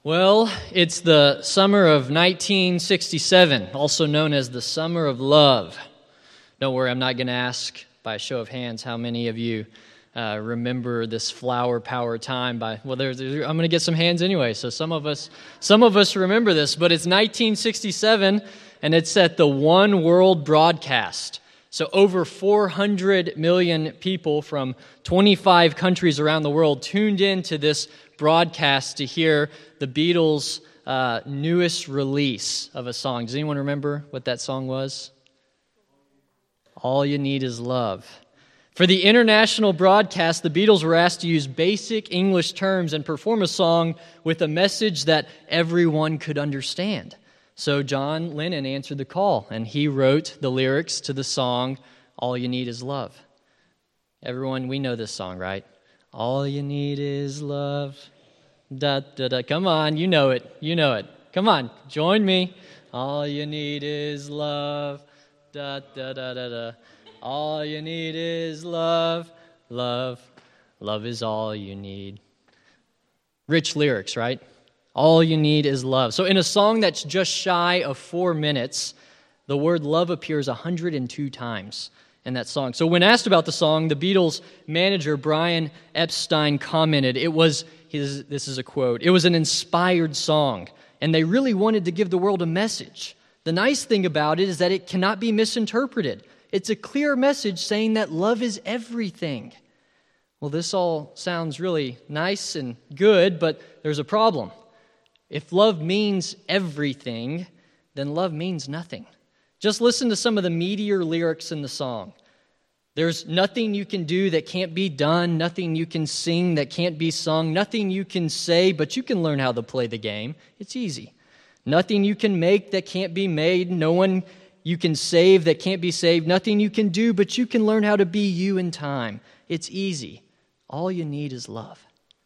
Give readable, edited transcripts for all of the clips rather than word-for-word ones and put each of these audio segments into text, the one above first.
Well, it's the summer of 1967, also known as the Summer of Love. Don't worry, I'm not going to ask by a show of hands how many of you remember this flower power time. I'm going to get some hands anyway, so some of us remember this, but it's 1967, and it's at the One World broadcast. So over 400 million people from 25 countries around the world tuned in to this broadcast to hear the Beatles' newest release of a song. Does anyone remember what that song was? All You Need Is Love. For the international broadcast, the Beatles were asked to use basic English terms and perform a song with a message that everyone could understand. So John Lennon answered the call, and he wrote the lyrics to the song, All You Need Is Love. Everyone, we know this song, right? All you need is love. Da, da, da. Come on, you know it. Come on, join me. All you need is love. Da, da, da, da, da. All you need is love. Love. Love is all you need. Rich lyrics, right? All you need is love. So in a song that's just shy of 4 minutes, the word love appears 102 times in that song. So when asked about the song, the Beatles' manager, Brian Epstein, commented, this is a quote, "It was an inspired song, and they really wanted to give the world a message. The nice thing about it is that it cannot be misinterpreted. It's a clear message saying that love is everything." Well, this all sounds really nice and good, but there's a problem. If love means everything, then love means nothing. Just listen to some of the meatier lyrics in the song. There's nothing you can do that can't be done, nothing you can sing that can't be sung, nothing you can say, but you can learn how to play the game. It's easy. Nothing you can make that can't be made, no one you can save that can't be saved, nothing you can do, but you can learn how to be you in time. It's easy. All you need is love.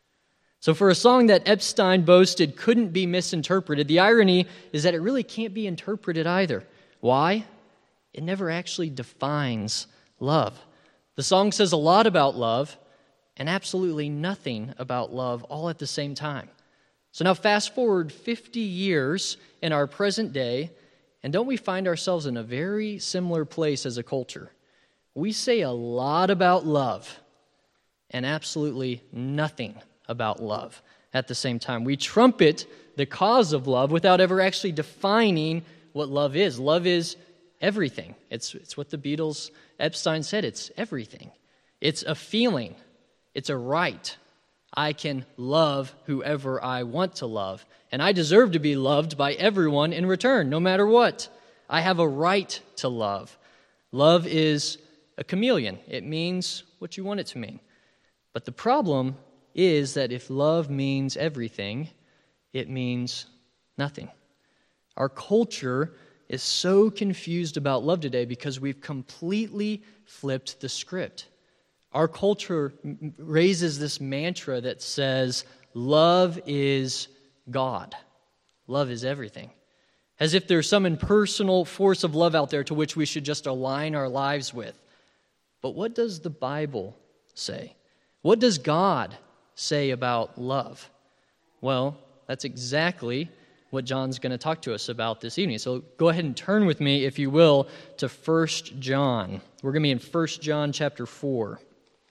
So for a song that Epstein boasted couldn't be misinterpreted, the irony is that it really can't be interpreted either. Why? It never actually defines love. The song says a lot about love and absolutely nothing about love all at the same time. So now fast forward 50 years in our present day, and don't we find ourselves in a very similar place as a culture? We say a lot about love and absolutely nothing about love at the same time. We trumpet the cause of love without ever actually defining what love is. Love is everything. It's what the Beatles, Epstein said, it's everything. It's a feeling. It's a right. I can love whoever I want to love, and I deserve to be loved by everyone in return, no matter what. I have a right to love. Love is a chameleon. It means what you want it to mean. But the problem is that if love means everything, it means nothing. Our culture is so confused about love today because we've completely flipped the script. Our culture raises this mantra that says, love is God. Love is everything. As if there's some impersonal force of love out there to which we should just align our lives with. But what does the Bible say? What does God say about love? Well, that's exactly what John's going to talk to us about this evening. So go ahead and turn with me, if you will, to 1 John. We're going to be in 1 John chapter 4.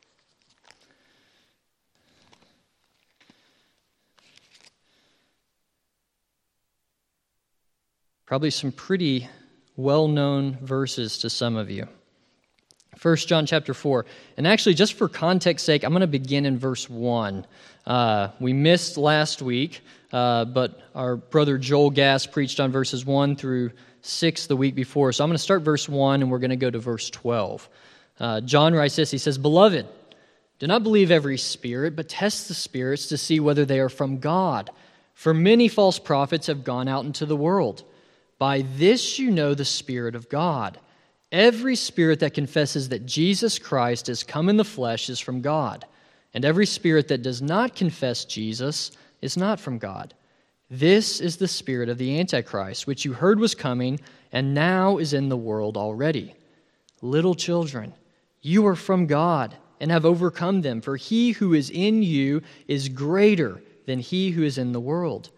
Probably some pretty well-known verses to some of you. 1 John chapter 4. And actually, just for context sake, I'm going to begin in verse 1. We missed last week, but our brother Joel Gass preached on verses 1 through 6 the week before. So I'm going to start verse 1, and we're going to go to verse 12. John writes this. He says, "Beloved, do not believe every spirit, but test the spirits to see whether they are from God. For many false prophets have gone out into the world. By this you know the Spirit of God. Every spirit that confesses that Jesus Christ has come in the flesh is from God, and every spirit that does not confess Jesus is not from God. This is the spirit of the Antichrist, which you heard was coming, and now is in the world already. Little children, you are from God, and have overcome them, for he who is in you is greater than he who is in the world.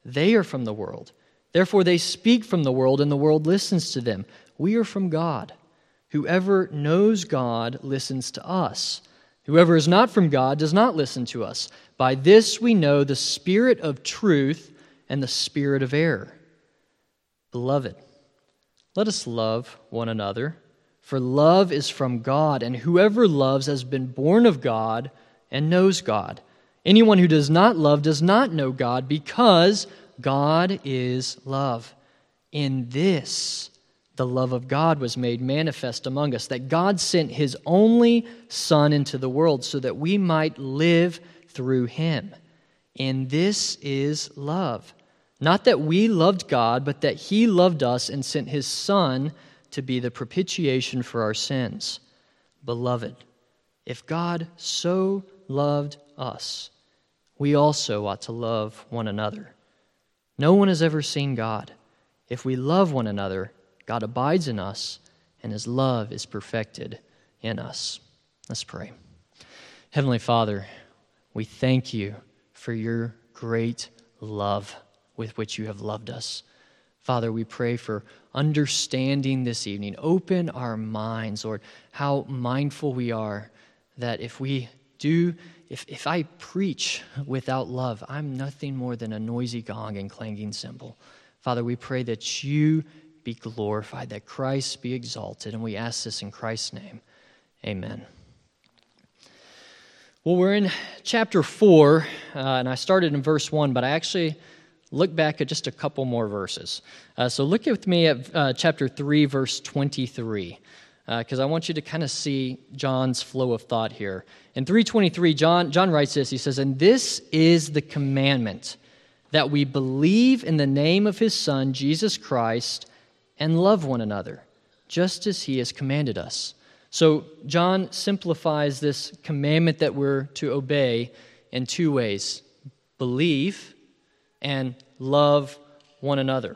They are from the world. Therefore they speak from the world, and the world listens to them. We are from God. Whoever knows God listens to us. Whoever is not from God does not listen to us. By this we know the spirit of truth and the spirit of error. Beloved, let us love one another, for love is from God, and whoever loves has been born of God and knows God. Anyone who does not love does not know God, because God is love. In this, the love of God was made manifest among us, that God sent His only Son into the world so that we might live through Him. And this is love. Not that we loved God, but that He loved us and sent His Son to be the propitiation for our sins. Beloved, if God so loved us, we also ought to love one another. No one has ever seen God. If we love one another, God abides in us, and His love is perfected in us. Let's pray. Heavenly Father, we thank You for Your great love with which You have loved us. Father, we pray for understanding this evening. Open our minds, Lord, how mindful we are that if I preach without love, I'm nothing more than a noisy gong and clanging cymbal. Father, we pray that You be glorified, that Christ be exalted, and we ask this in Christ's name. Amen. Well, we're in chapter 4, and I started in verse 1, but I actually look back at just a couple more verses. So look with me at chapter 3, verse 23, because I want you to kind of see John's flow of thought here. In 3:23, John writes this. He says, "And this is the commandment, that we believe in the name of His Son, Jesus Christ, and love one another, just as He has commanded us." So John simplifies this commandment that we're to obey in two ways: believe and love one another.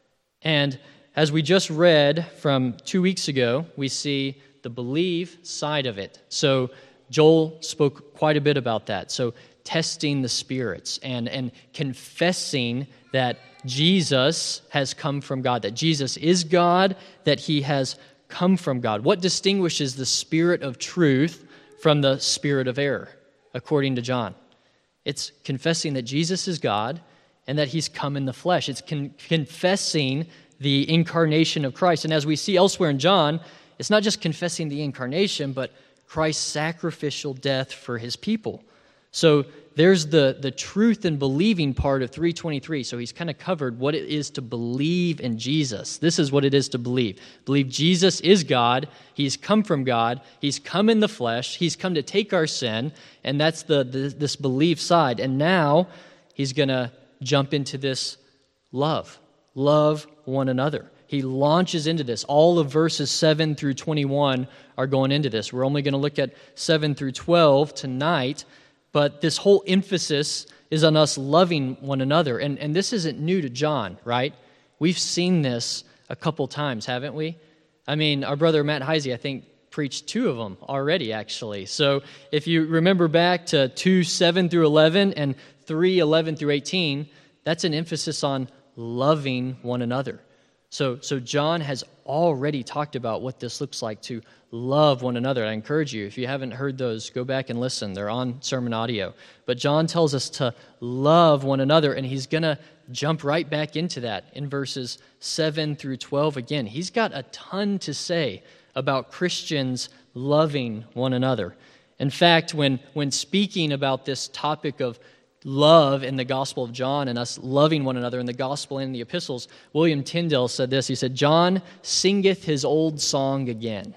And as we just read from 2 weeks ago, we see the believe side of it. So Joel spoke quite a bit about that. So testing the spirits and confessing that Jesus has come from God, that Jesus is God, that He has come from God. What distinguishes the spirit of truth from the spirit of error, according to John? It's confessing that Jesus is God and that He's come in the flesh. It's confessing the incarnation of Christ. And as we see elsewhere in John, it's not just confessing the incarnation, but Christ's sacrificial death for His people. So there's the truth and believing part of 3:23. So he's kind of covered what it is to believe in Jesus. This is what it is to believe. Believe Jesus is God. He's come from God. He's come in the flesh. He's come to take our sin. And that's this belief side. And now he's going to jump into this love. Love one another. He launches into this. All of verses 7 through 21 are going into this. We're only going to look at 7 through 12 tonight, but this whole emphasis is on us loving one another. And this isn't new to John, right? We've seen this a couple times, haven't we? I mean, our brother Matt Heisey, I think, preached 2 of them already, actually. So if you remember back to 2:7 through 11 and 3:11 through 18, that's an emphasis on loving one another. So John has already talked about what this looks like to love one another. I encourage you, if you haven't heard those, go back and listen. They're on sermon audio. But John tells us to love one another, and he's going to jump right back into that in verses 7 through 12 again. He's got a ton to say about Christians loving one another. In fact, when speaking about this topic of love in the Gospel of John and us loving one another in the Gospel and the epistles, William Tyndale said this. He said, "John singeth his old song again."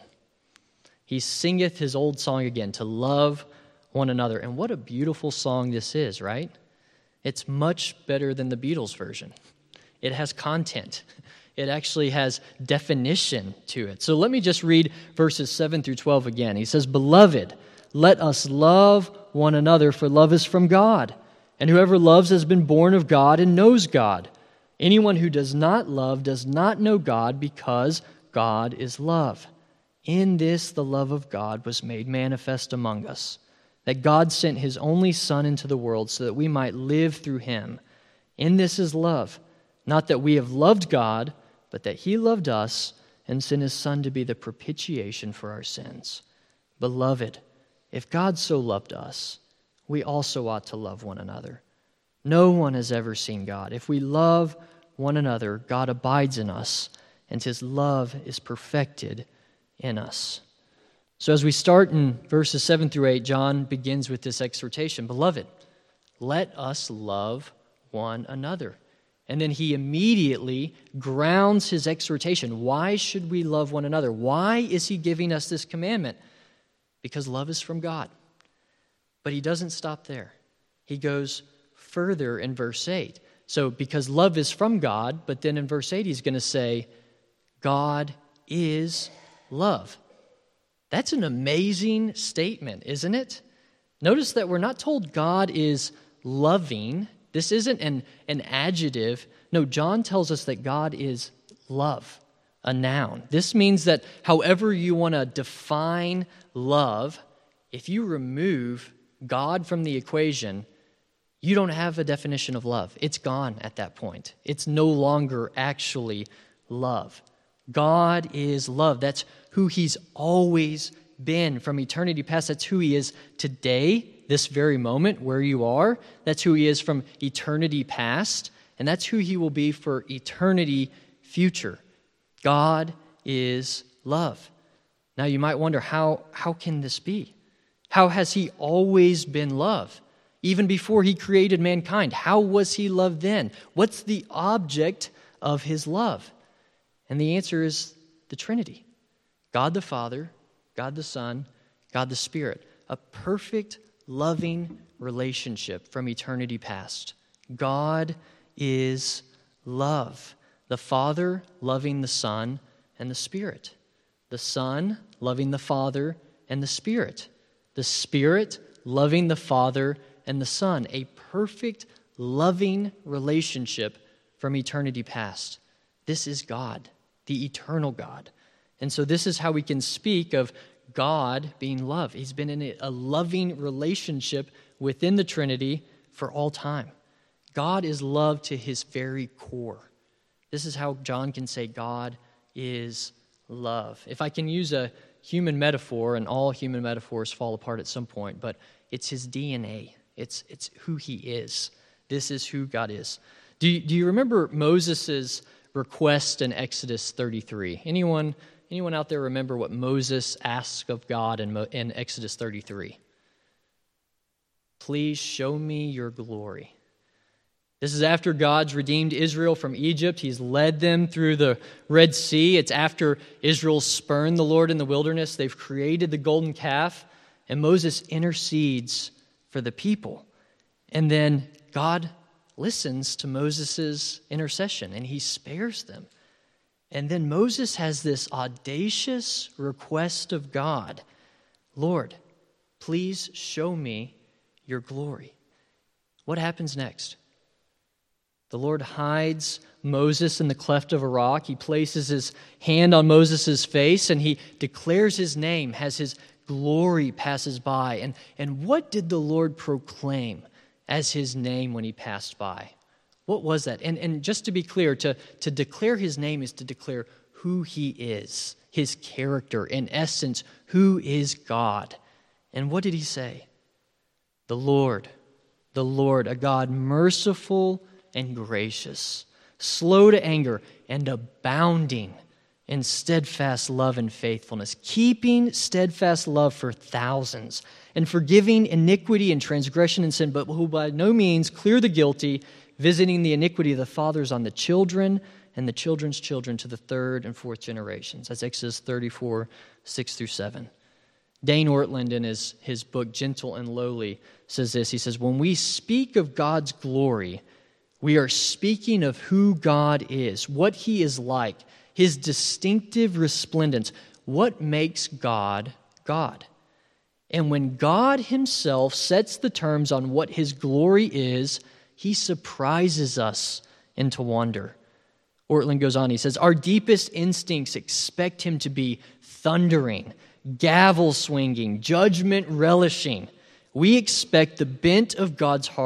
He singeth his old song again, to love one another. And what a beautiful song this is, right? It's much better than the Beatles version. It has content. It actually has definition to it. So let me just read verses 7 through 12 again. He says, "Beloved, let us love one another, for love is from God. And whoever loves has been born of God and knows God. Anyone who does not love does not know God, because God is love. In this the love of God was made manifest among us, that God sent His only Son into the world so that we might live through Him. In this is love, not that we have loved God, but that he loved us and sent his Son to be the propitiation for our sins. Beloved, if God so loved us, we also ought to love one another. No one has ever seen God. If we love one another, God abides in us, and his love is perfected in us. So as we start in verses 7 through 8, John begins with this exhortation. Beloved, let us love one another. And then he immediately grounds his exhortation. Why should we love one another? Why is he giving us this commandment? Because love is from God. But he doesn't stop there. He goes further in verse 8. So because love is from God, but then in verse 8 he's going to say, God is love. That's an amazing statement, isn't it? Notice that we're not told God is loving. This isn't an adjective. No, John tells us that God is love, a noun. This means that however you want to define love, if you remove God from the equation, you don't have a definition of love. It's gone at that point. It's no longer actually love. God is love. That's who he's always been from eternity past. That's who he is today, this very moment where you are. That's who he is from eternity past, and that's who he will be for eternity future. God is love. Now you might wonder, how can this be? How has he always been love? Even before he created mankind, how was he loved then? What's the object of his love? And the answer is the Trinity. God the Father, God the Son, God the Spirit. A perfect, loving relationship from eternity past. God is love. The Father loving the Son and the Spirit. The Son loving the Father and the Spirit. The Spirit loving the Father and the Son. A perfect, loving relationship from eternity past. This is God, the eternal God. And so this is how we can speak of God being love. He's been in a loving relationship within the Trinity for all time. God is love to his very core. This is how John can say God is love. If I can use a human metaphor, and all human metaphors fall apart at some point, but it's his DNA. It's who he is. This is who God is. Do you remember Moses' request in Exodus 33? Anyone out there remember what Moses asked of God in Exodus 33? Please show me your glory. This is after God's redeemed Israel from Egypt. He's led them through the Red Sea. It's after Israel spurned the Lord in the wilderness. They've created the golden calf, and Moses intercedes for the people. And then God listens to Moses' intercession, and he spares them. And then Moses has this audacious request of God, Lord, please show me your glory. What happens next? The Lord hides Moses in the cleft of a rock. He places his hand on Moses' face, and he declares his name as his glory passes by. And what did the Lord proclaim as his name when he passed by? What was that? And just to be clear, to declare his name is to declare who he is, his character, in essence, who is God. And what did he say? The Lord, a God merciful and gracious, slow to anger, and abounding in steadfast love and faithfulness, keeping steadfast love for thousands, and forgiving iniquity and transgression and sin, but who by no means clear the guilty, visiting the iniquity of the fathers on the children and the children's children to the third and fourth generations. That's Exodus 34, 6 through 7. Dane Ortland, in his book, Gentle and Lowly, says this. He says, when we speak of God's glory, we are speaking of who God is, what he is like, his distinctive resplendence, what makes God God. And when God himself sets the terms on what his glory is, he surprises us into wonder. Ortland goes on, he says, our deepest instincts expect him to be thundering, gavel swinging, judgment relishing. We expect the bent of God's heart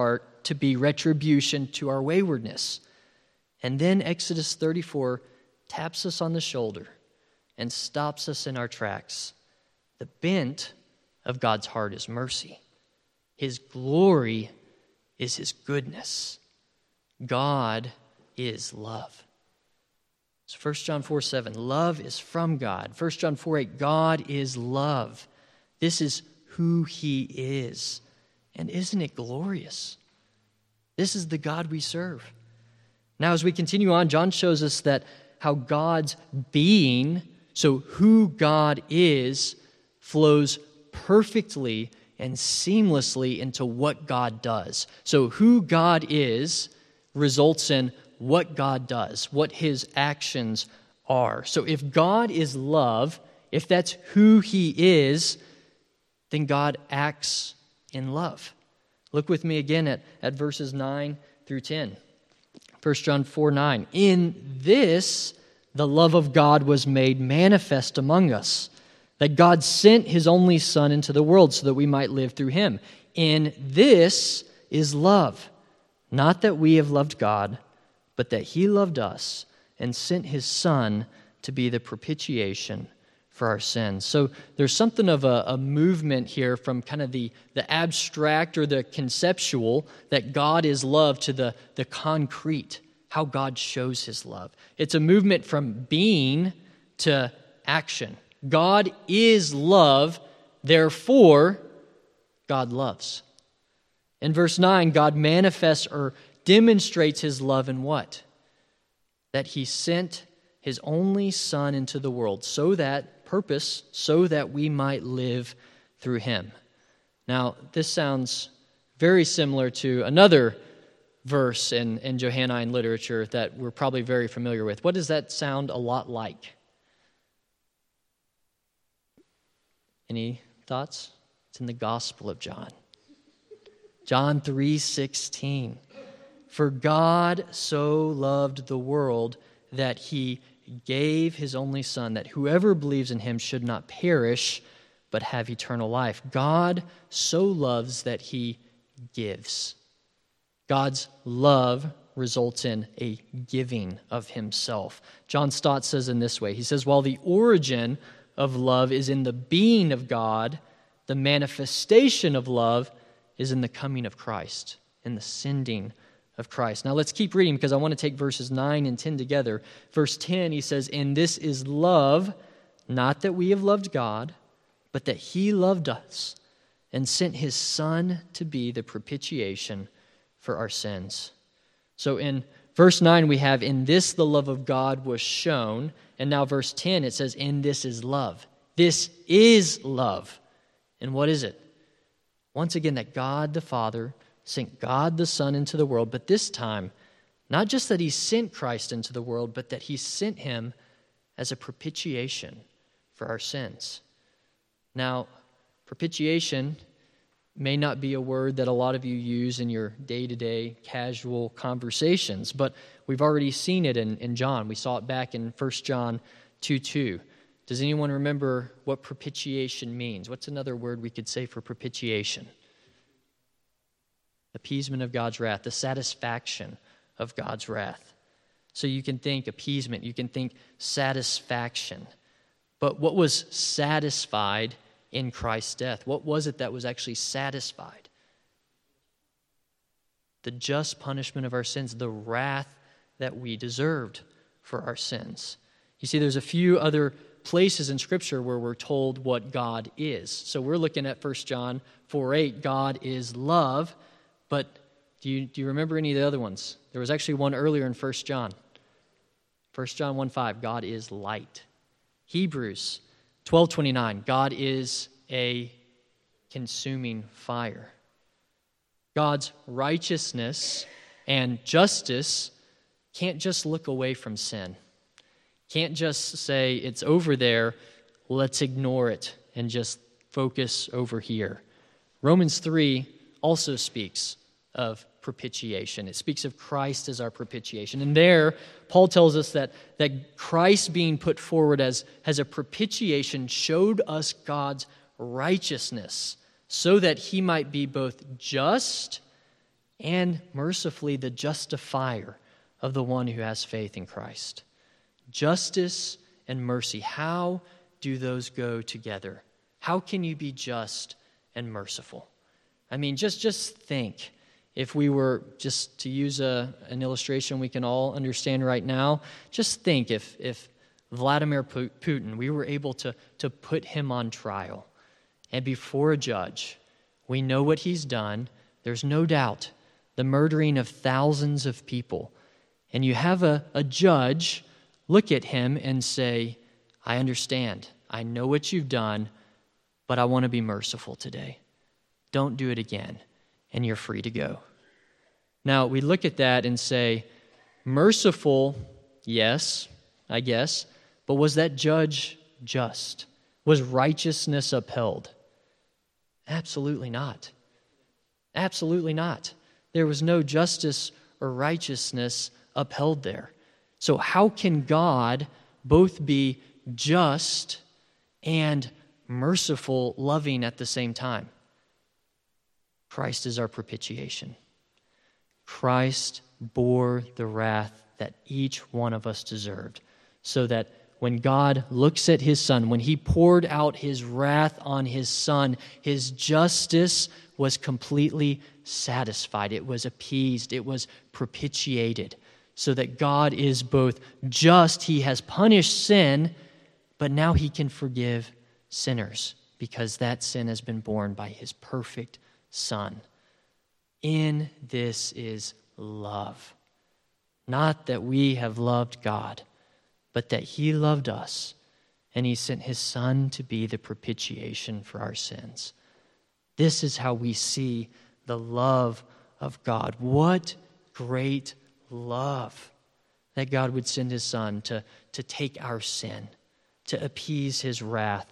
to be retribution to our waywardness. And then Exodus 34 taps us on the shoulder and stops us in our tracks. The bent of God's heart is mercy. His glory is his goodness. God is love. So 1 John 4:7, love is from God. 1 John 4:8, God is love. This is who he is. And isn't it glorious? This is the God we serve. Now, as we continue on, John shows us that how God's being, so who God is, flows perfectly and seamlessly into what God does. So who God is results in what God does, what his actions are. So if God is love, if that's who he is, then God acts in love. Look with me again at verses 9 through 10. 1 John 4:9. In this, the love of God was made manifest among us, that God sent his only Son into the world so that we might live through him. In this is love, not that we have loved God, but that he loved us and sent his Son to be the propitiation for our sins. So there's something of a movement here from kind of the abstract or the conceptual, that God is love, to the concrete, how God shows his love. It's a movement from being to action. God is love, therefore God loves. In verse 9, God manifests or demonstrates his love in what? That he sent his only Son into the world, so that we might live through him. Now, this sounds very similar to another verse in Johannine literature that we're probably very familiar with. What does that sound a lot like? Any thoughts? It's in the Gospel of John. John 3:16. For God so loved the world that he gave his only Son, that whoever believes in him should not perish, but have eternal life. God so loves that he gives. God's love results in a giving of himself. John Stott says in this way, he says, while the origin of love is in the being of God, the manifestation of love is in the coming of Christ, in the sending of Christ. Now let's keep reading because I want to take verses 9 and 10 together. Verse 10, he says, and this is love, not that we have loved God, but that he loved us and sent his Son to be the propitiation for our sins. So in verse 9 we have, in this the love of God was shown. And now verse 10 it says, in this is love. This is love. And what is it? Once again, that God the Father sent God the Son into the world, but this time, not just that he sent Christ into the world, but that he sent him as a propitiation for our sins. Now, propitiation may not be a word that a lot of you use in your day-to-day casual conversations, but we've already seen it in John. We saw it back in 1 John 2:2. Does anyone remember what propitiation means? What's another word we could say for propitiation? Appeasement of God's wrath, the satisfaction of God's wrath. So you can think appeasement, you can think satisfaction. But what was satisfied in Christ's death? What was it that was actually satisfied? The just punishment of our sins, the wrath that we deserved for our sins. You see, there's a few other places in Scripture where we're told what God is. So we're looking at 1 John 4:8, God is love. But do you remember any of the other ones? There was actually one earlier in 1 John. 1 John 1:5, God is light. Hebrews 12:29, God is a consuming fire. God's righteousness and justice can't just look away from sin. Can't just say, it's over there, let's ignore it and just focus over here. Romans 3 also speaks of propitiation. It speaks of Christ as our propitiation. And there, Paul tells us that Christ being put forward as a propitiation showed us God's righteousness so that he might be both just and mercifully the justifier of the one who has faith in Christ. Justice and mercy, how do those go together? How can you be just and merciful? I mean, just think, if we were, just to use an illustration we can all understand right now, just think if Vladimir Putin, we were able to put him on trial and before a judge. We know what he's done. There's no doubt. The murdering of thousands of people. And you have a judge look at him and say, I understand. I know what you've done, but I want to be merciful today. Don't do it again, and you're free to go. Now, we look at that and say, merciful, yes, I guess, but was that judge just? Was righteousness upheld? Absolutely not. Absolutely not. There was no justice or righteousness upheld there. So how can God both be just and merciful, loving at the same time? Christ is our propitiation. Christ bore the wrath that each one of us deserved, so that when God looks at his Son, when he poured out his wrath on his Son, his justice was completely satisfied. It was appeased. It was propitiated, so that God is both just. He has punished sin, but now he can forgive sinners because that sin has been borne by his perfect Son. In this is love. Not that we have loved God, but that he loved us, and he sent his Son to be the propitiation for our sins. This is how we see the love of God. What great love that God would send his Son to take our sin, to appease his wrath.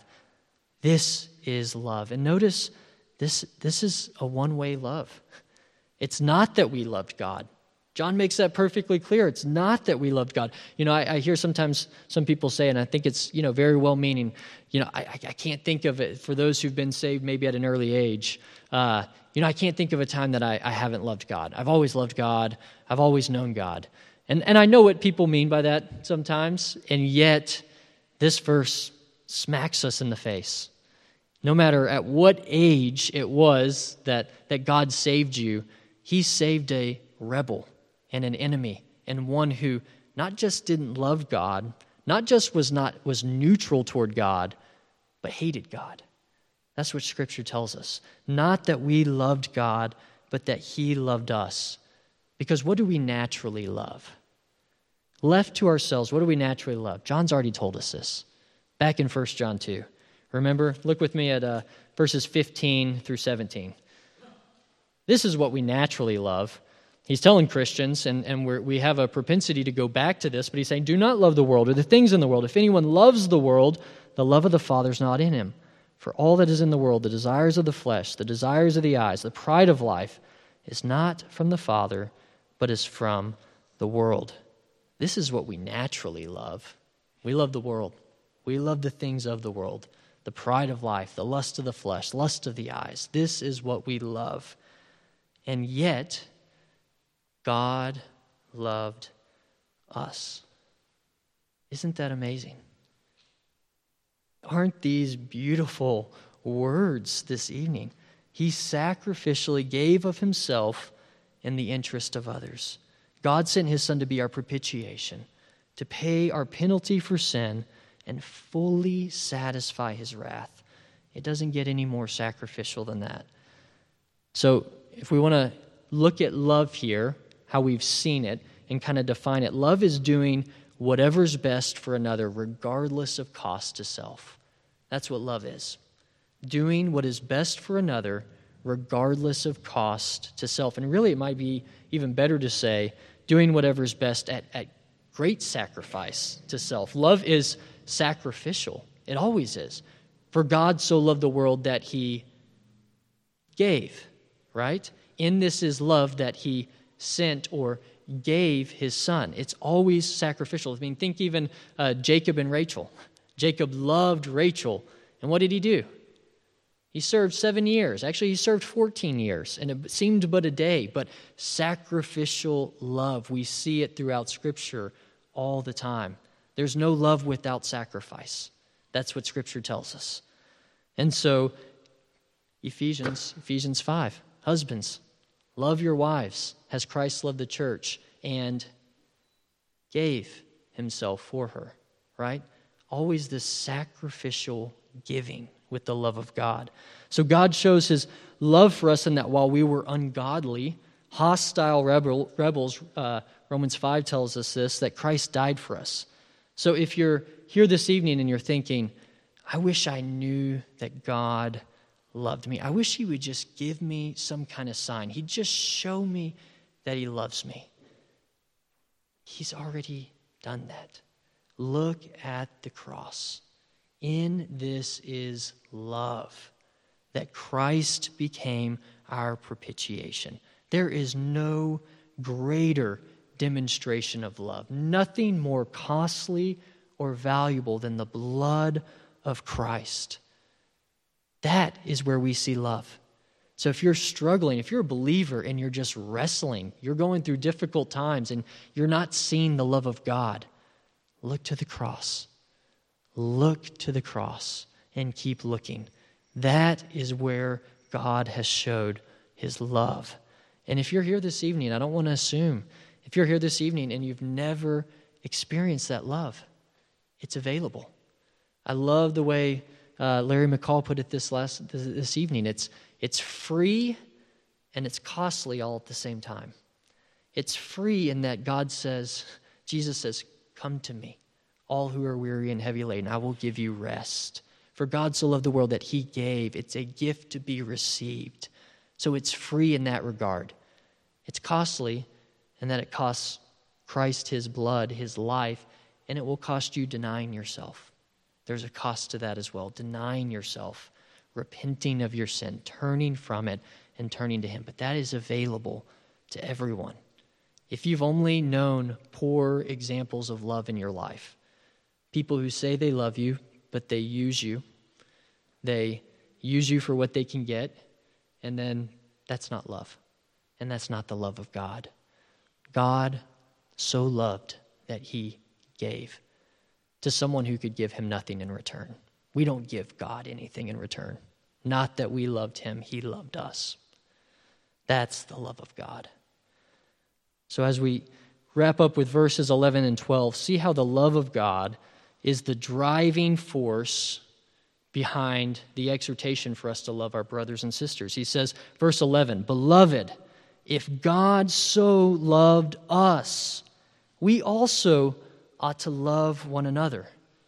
This is love. And notice, this is a one-way love. It's not that we loved God. John makes that perfectly clear. It's not that we loved God. I hear sometimes some people say, and I think it's, very well-meaning, I can't think of it, for those who've been saved maybe at an early age, I can't think of a time that I haven't loved God. I've always loved God. I've always known God. And I know what people mean by that sometimes, and yet this verse smacks us in the face. No matter at what age it was that God saved you, he saved a rebel and an enemy, and one who not just didn't love God, not just was neutral toward God, but hated God. That's what Scripture tells us. Not that we loved God, but that he loved us. Because what do we naturally love? Left to ourselves, what do we naturally love? John's already told us this, back in 1 John 2. Remember, look with me at verses 15 through 17. This is what we naturally love. He's telling Christians, and we have a propensity to go back to this, but he's saying, do not love the world or the things in the world. If anyone loves the world, the love of the Father is not in him. For all that is in the world, the desires of the flesh, the desires of the eyes, the pride of life, is not from the Father, but is from the world. This is what we naturally love. We love the world. We love the things of the world, the pride of life, the lust of the flesh, lust of the eyes. This is what we love. And yet, God loved us. Isn't that amazing? Aren't these beautiful words this evening? He sacrificially gave of himself in the interest of others. God sent his Son to be our propitiation, to pay our penalty for sin and fully satisfy his wrath. It doesn't get any more sacrificial than that. So if we want to look at love here, how we've seen it, and kind of define it, love is doing whatever's best for another, regardless of cost to self. That's what love is. Doing what is best for another, regardless of cost to self. And really, it might be even better to say, doing whatever's best at great sacrifice to self. Love is sacrificial. It always is. For God so loved the world that he gave, right? In this is love, that he sent or gave his Son. It's always sacrificial. I mean, think even Jacob and Rachel. Jacob loved Rachel, and what did he do? He served 7 years. Actually, he served 14 years, and it seemed but a day. But sacrificial love, we see it throughout Scripture all the time. There's no love without sacrifice. That's what Scripture tells us. And so, Ephesians 5, husbands, love your wives as Christ loved the church and gave himself for her, right? Always this sacrificial giving with the love of God. So God shows his love for us in that while we were ungodly, hostile rebels, Romans 5 tells us this, that Christ died for us. So if you're here this evening and you're thinking, I wish I knew that God loved me. I wish he would just give me some kind of sign. He'd just show me that he loves me. He's already done that. Look at the cross. In this is love, that Christ became our propitiation. There is no greater demonstration of love, nothing more costly or valuable than the blood of Christ. That is where we see love. So if you're struggling, if you're a believer and you're just wrestling, you're going through difficult times and you're not seeing the love of God, look to the cross. Look to the cross and keep looking. That is where God has showed his love. And if you're here this evening, I don't want to assume, if you're here this evening and you've never experienced that love, it's available. I love the way Larry McCall put it this evening. It's free and it's costly all at the same time. It's free in that Jesus says, come to me, all who are weary and heavy laden, I will give you rest. For God so loved the world that he gave. It's a gift to be received. So it's free in that regard. It's costly in that it costs Christ his blood, his life, and it will cost you denying yourself. There's a cost to that as well, denying yourself, repenting of your sin, turning from it and turning to him. But that is available to everyone. If you've only known poor examples of love in your life, people who say they love you, but they use you for what they can get, and then that's not love. And that's not the love of God. God so loved that he gave to someone who could give him nothing in return. We don't give God anything in return. Not that we loved him, he loved us. That's the love of God. So as we wrap up with verses 11 and 12, see how the love of God is the driving force behind the exhortation for us to love our brothers and sisters. He says, verse 11, Beloved, if God so loved us, we also ought to love one another.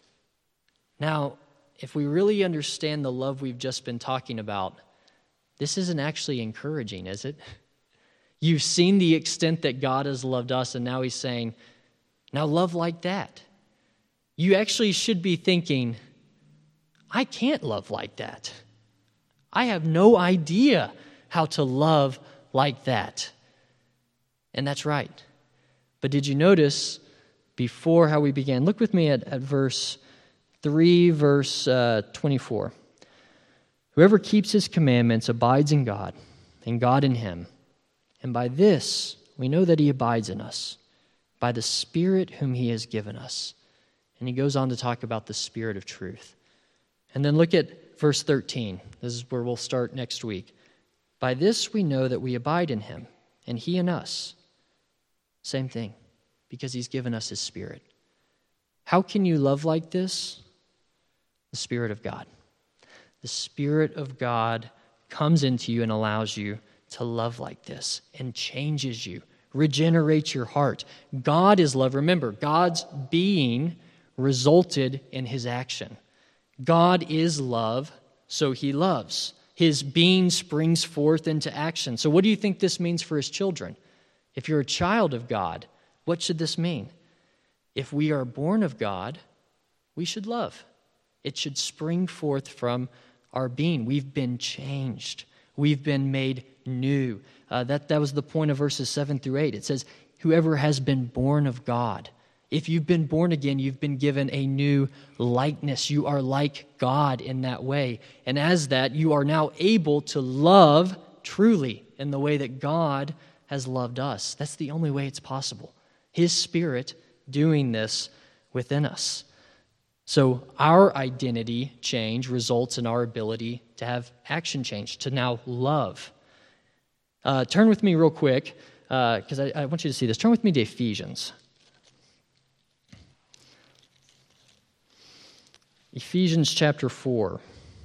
Now, if we really understand the love we've just been talking about, this isn't actually encouraging, is it? You've seen the extent that God has loved us, and now he's saying, now love like that. You actually should be thinking, I can't love like that. I have no idea how to love like that. And that's right. But did you notice before how we began? Look with me at verse 3, verse 24. Whoever keeps his commandments abides in God, and God in him. And by this we know that he abides in us, by the Spirit whom he has given us. And he goes on to talk about the Spirit of truth. And then look at verse 13. This is where we'll start next week. By this we know that we abide in him, and he in us. Same thing, because he's given us his Spirit. How can you love like this? The Spirit of God. The Spirit of God comes into you and allows you to love like this and changes you, regenerates your heart. God is love. Remember, God's being resulted in his action. God is love, so he loves. His being springs forth into action. So what do you think this means for his children? If you're a child of God, what should this mean? If we are born of God, we should love. It should spring forth from our being. We've been changed. We've been made new. That was the point of verses 7 through 8. It says, whoever has been born of God. If you've been born again, you've been given a new likeness. You are like God in that way. And as that, you are now able to love truly in the way that God has loved us. That's the only way it's possible. His Spirit doing this within us. So our identity change results in our ability to have action change, to now love. Turn with me real quick, because I want you to see this. Turn with me to Ephesians. Ephesians chapter 4.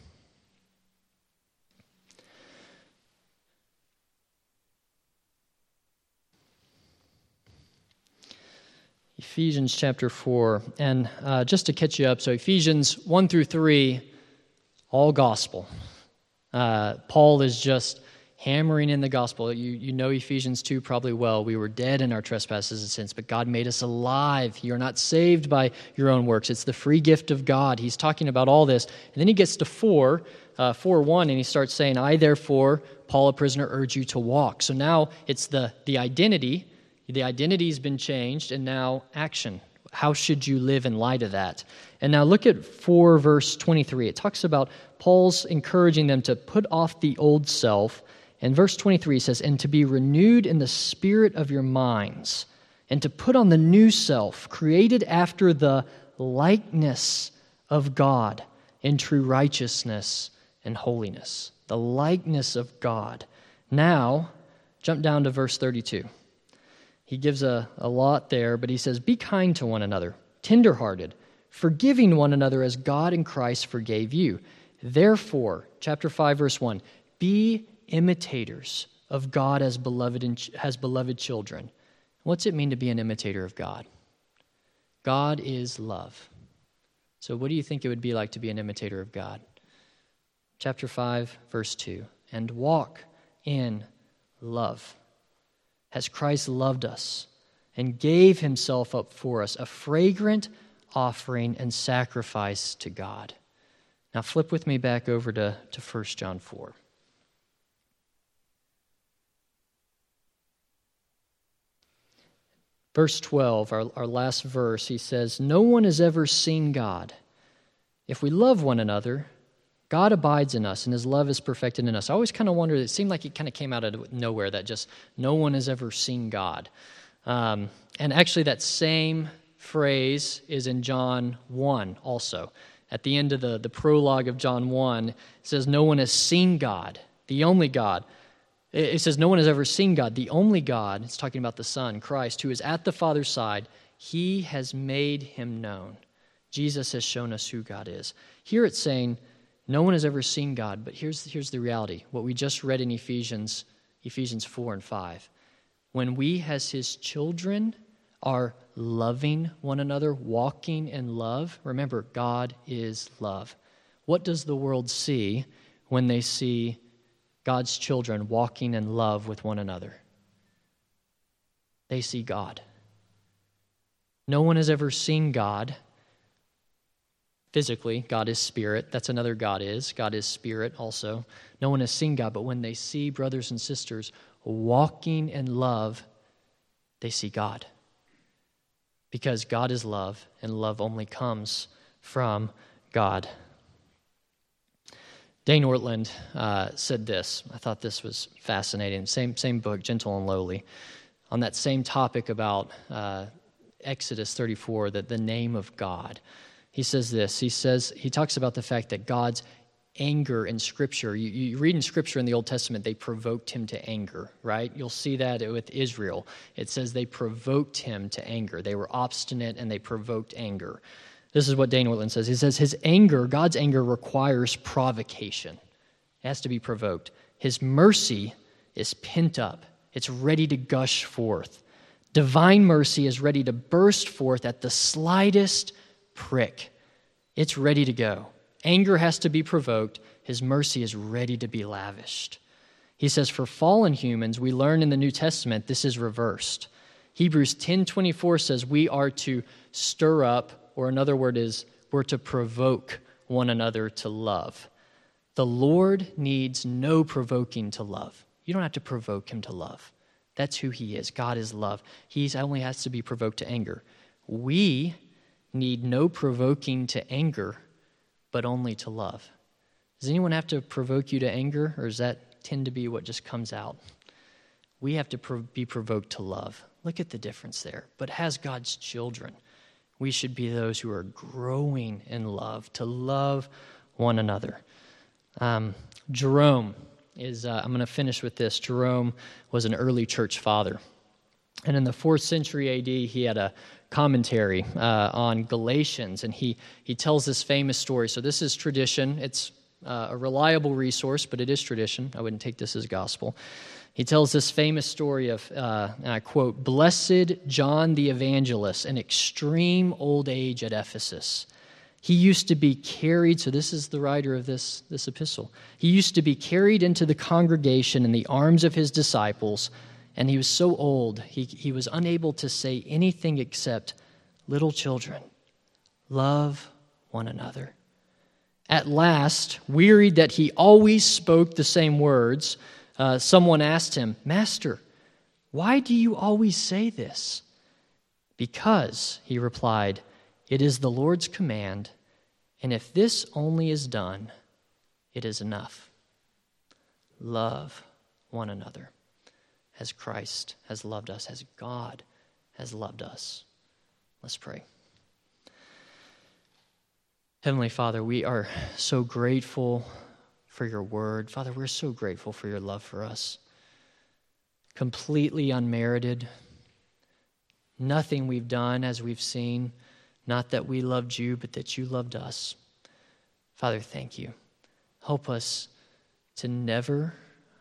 Ephesians chapter 4. And just to catch you up, so Ephesians 1 through 3, all gospel. Paul is just hammering in the gospel. You know Ephesians 2 probably well. We were dead in our trespasses and sins, but God made us alive. You are not saved by your own works. It's the free gift of God. He's talking about all this. And then he gets to 4:1, and he starts saying, I therefore, Paul a prisoner, urge you to walk. So now it's the identity. The identity's been changed, and now action. How should you live in light of that? And now look at 4 verse 23. It talks about Paul's encouraging them to put off the old self. And verse 23 says, and to be renewed in the spirit of your minds, and to put on the new self, created after the likeness of God in true righteousness and holiness. The likeness of God. Now, jump down to verse 32. He gives a lot there, but he says, be kind to one another, tenderhearted, forgiving one another as God in Christ forgave you. Therefore, chapter 5, verse 1, be imitators of God as beloved children. What's it mean to be an imitator of God? God is love. So what do you think it would be like to be an imitator of God? Chapter 5, verse 2, and walk in love, as Christ loved us and gave himself up for us, a fragrant offering and sacrifice to God. Now flip with me back over to 1 John 4. Verse 12, our last verse, he says, no one has ever seen God. If we love one another, God abides in us, and his love is perfected in us. I always kind of wondered, it seemed like it kind of came out of nowhere, that just no one has ever seen God. And actually that same phrase is in John 1 also. At the end of the prologue of John 1, it says, no one has seen God, the only God. It says, no one has ever seen God, the only God. It's talking about the Son, Christ, who is at the Father's side. He has made him known. Jesus has shown us who God is. Here it's saying, no one has ever seen God, but here's the reality. What we just read in Ephesians 4 and 5. When we as his children are loving one another, walking in love, remember, God is love. What does the world see when they see God's children walking in love with one another? They see God. No one has ever seen God physically. God is spirit. That's another God is. God is spirit also. No one has seen God, but when they see brothers and sisters walking in love, they see God. Because God is love, and love only comes from God. Dane Ortland said this. I thought this was fascinating. Same book, Gentle and Lowly. On that same topic about Exodus 34, the name of God. He says this. He talks about the fact that God's anger in Scripture, you read in Scripture in the Old Testament, they provoked him to anger, right? You'll see that with Israel. It says they provoked him to anger. They were obstinate and they provoked anger. This is what Dane Ortland says. He says his anger, God's anger, requires provocation. It has to be provoked. His mercy is pent up. It's ready to gush forth. Divine mercy is ready to burst forth at the slightest prick. It's ready to go. Anger has to be provoked. His mercy is ready to be lavished. He says, for fallen humans, we learn in the New Testament this is reversed. Hebrews 10:24 says we are to stir up, or another word is we're to provoke one another to love. The Lord needs no provoking to love. You don't have to provoke him to love. That's who he is. God is love. He only has to be provoked to anger. We need no provoking to anger, but only to love. Does anyone have to provoke you to anger, or does that tend to be what just comes out? We have to be provoked to love. Look at the difference there. But as God's children, we should be those who are growing in love, to love one another. Jerome is, I'm going to finish with this. Jerome was an early church father. And in the 4th century AD, he had a commentary on Galatians, and he tells this famous story. So this is tradition. It's a reliable resource, but it is tradition. I wouldn't take this as gospel. He tells this famous story of, and I quote, "Blessed John the Evangelist, in extreme old age at Ephesus. He used to be carried," so this is the writer of this epistle, "he used to be carried into the congregation in the arms of his disciples, and he was so old, he was unable to say anything except, 'Little children, love one another.' At last, wearied that he always spoke the same words, someone asked him, 'Master, why do you always say this?' 'Because,' he replied, 'it is the Lord's command, and if this only is done, it is enough. Love one another as Christ has loved us, as God has loved us.'" Let's pray. Heavenly Father, we are so grateful for your word. Father, we're so grateful for your love for us. Completely unmerited. Nothing we've done, as we've seen, not that we loved you, but that you loved us. Father, thank you. Help us to never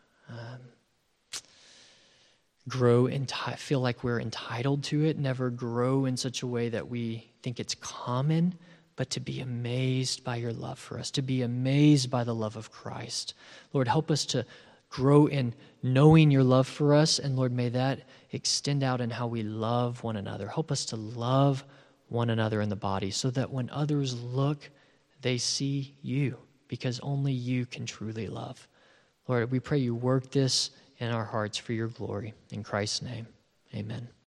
feel like we're entitled to it, never grow in such a way that we think it's common, but to be amazed by your love for us, to be amazed by the love of Christ. Lord, help us to grow in knowing your love for us, and Lord, may that extend out in how we love one another. Help us to love one another in the body so that when others look, they see you, because only you can truly love. Lord, we pray you work this in our hearts for your glory. In Christ's name, amen.